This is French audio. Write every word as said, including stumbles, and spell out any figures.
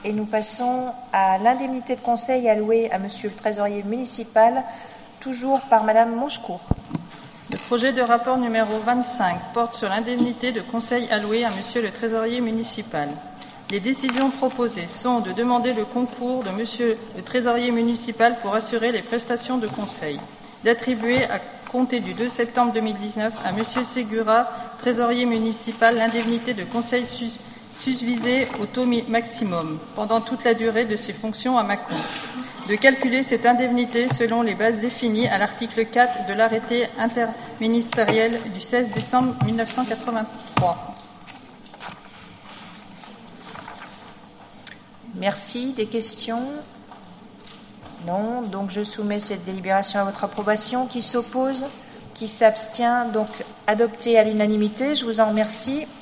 Et nous passons à l'indemnité de conseil allouée à Monsieur le trésorier municipal, toujours par Madame Mauchecourt. Le projet de rapport numéro vingt-cinq porte sur l'indemnité de conseil allouée à Monsieur le trésorier municipal. Les décisions proposées sont de demander le concours de Monsieur le trésorier municipal pour assurer les prestations de conseil, d'attribuer à compter du deux septembre deux mille dix-neuf à Monsieur Ségura, trésorier municipal, l'indemnité de conseil sus susvisée au taux maximum pendant toute la durée de ses fonctions à Mâcon, de calculer cette indemnité selon les bases définies à l'article quatre de l'arrêté interministériel du seize décembre mille neuf cent quatre-vingt-trois. Merci. Des questions? Non. Donc je soumets cette délibération à votre approbation. Qui s'oppose? Qui s'abstient? Donc adopté à l'unanimité. Je vous en remercie.